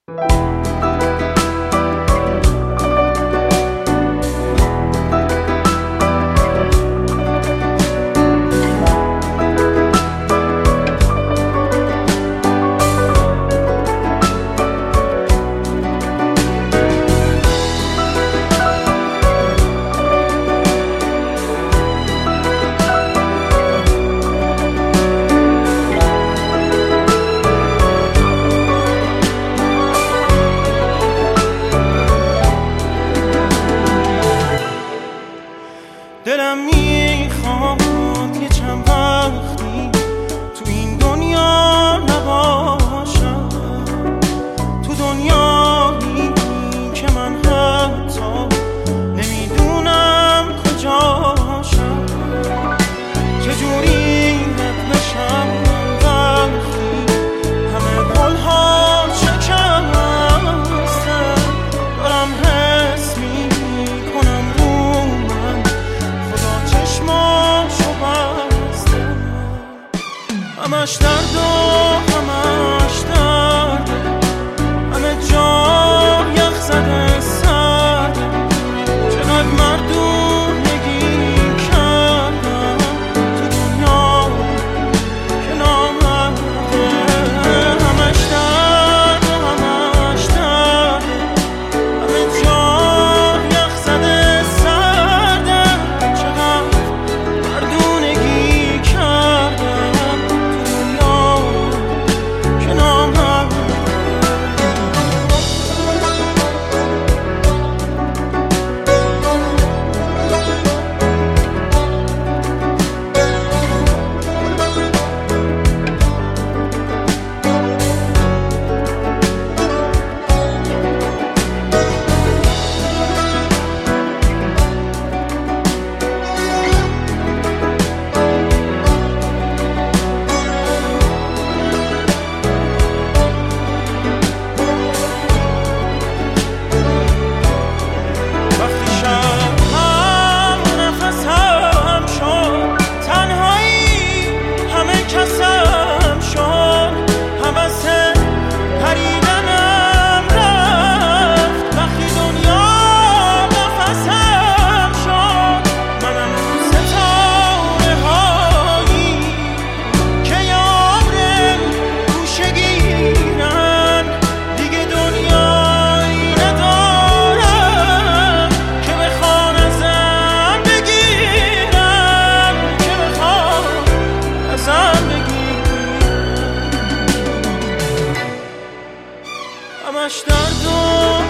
دلم میخواد یه چند وقتی تو این دنیا نباشم، تو دنیایی که من حتی نمیدونم کجاشم. چجوری رد بشم وقتی همه قولها شکسته، دارم حس میکنم رو من خدا چشماشو بسته. همش درد و همش درد، همه جا یخ زده سرده. چقدر مردونگی کردم تو دنیا که نامرده. همش درد و همش درد، همه جا یخ زده سرده. چقدر مردونگی کردم تو دنیا که نامرده. وقتی شبم نفسم شد، تنهایی همه کسم شد، حوث پریدنم رفت. وقتی دنیا نفسم شد، منم ستاره هایی که یاد گوشه گیرن. دیگه دنیایی ندارم که بخوان ازم بگیرن، که بخوان ازم بگیرن. همش درد و